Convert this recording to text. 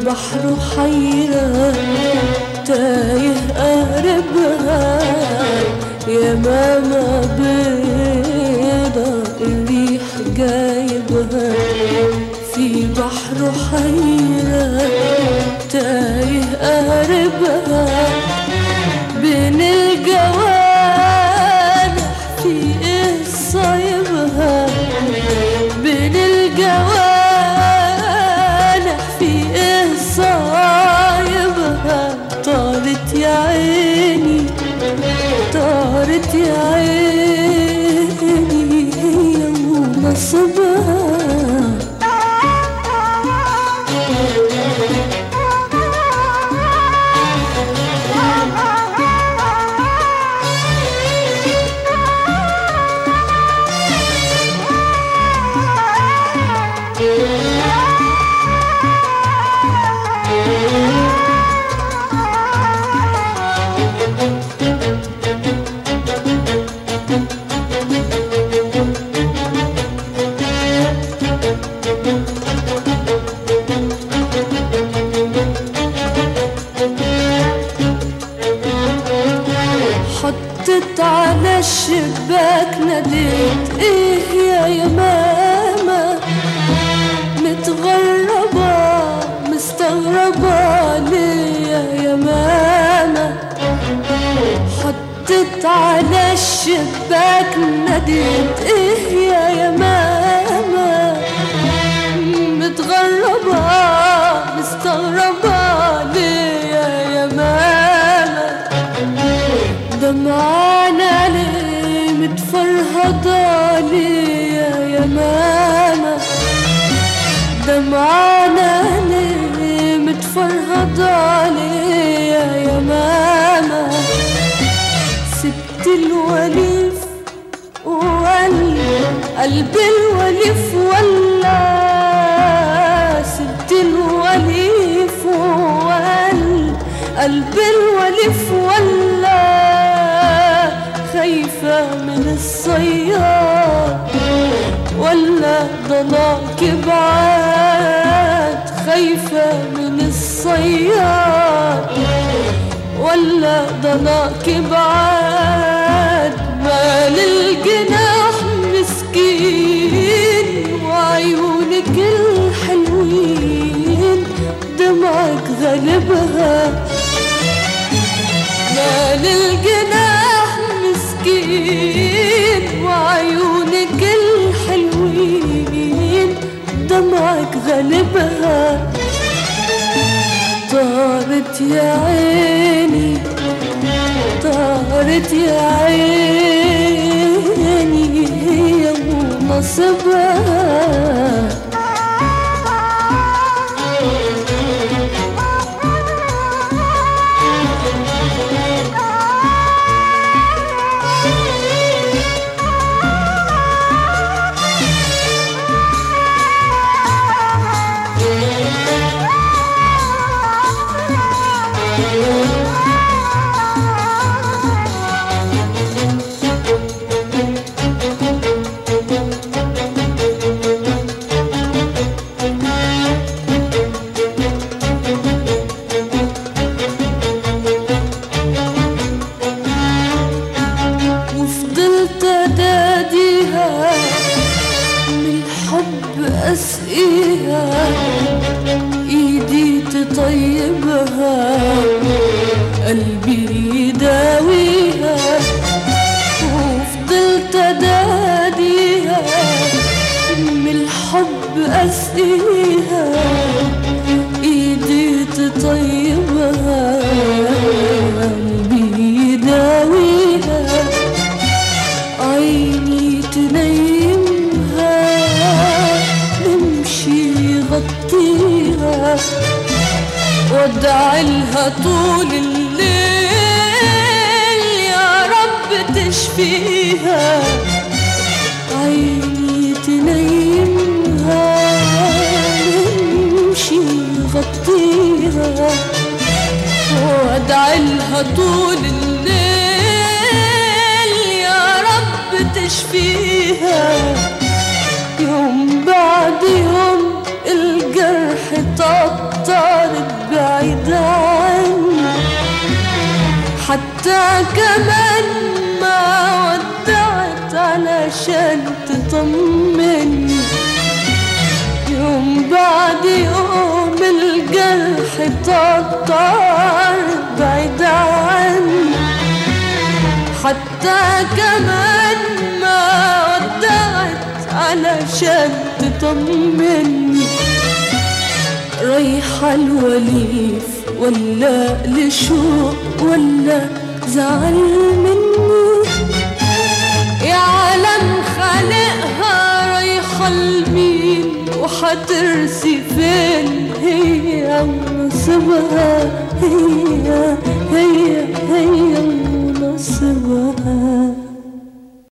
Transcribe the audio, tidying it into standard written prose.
بحر حيرة تايه قاربها، يا ماما بيضة الريح جايبها. في بحر حيرة تايه قاربها، بين الجوانح في ايه صايبها، بين الجوانح في ايه صايبها. طارت يا عيني طارت يا عيني هي ونصبها. حطت على الشباك ناديت ايه يا ماما، متغربة مستغربة ليه يا ماما. حطت على الشباك ناديت ايه يا ماما، متغربة مستغربة ليه يا ماما. دمعانا ليه متفرهضة ليه يا ماما، دمعانا ليه متفرهضة ليه يا ماما. سبت الوليف قلب الوليف ولا، سبت الوليف قلب الوليف ولا. خايفة من الصياد ولا ضناك بعاد، خايفة من الصياد ولا ضناك بعاد. مال الجناح مسكين وعيونك الحلوين دمعك غالبها. مال الجناح مسكين وعيونك الحلوين دمعك غالبها. طارت يا عيني طارت يا عيني هي ونصبها. أسقيها إيدي تطيبها، قلبي يداويها. وفضلت أداديها من الحب أسقيها، إيدي تطيبها قلبي يداويها. عيني تنيمها غطيها وادعيلها طول الليل يا رب تشفيها. عيني تنيمها نمشي غطيها وادعيلها طول الليل يا رب تشفيها. يوم بعد يوم الجرح طارت بعيد عني، حتى كمان ما ودعت علشان تطمني. يوم بعد يوم الجرح طارت بعيد عني، حتى كمان ما ودعت علشان تطمني. رايحة الوليف ولا لشوق ولا زعل مني، يا عالم خالقها رايحة لمين وحترسي فين؟ هي ونصيبها، هي ونصيبها.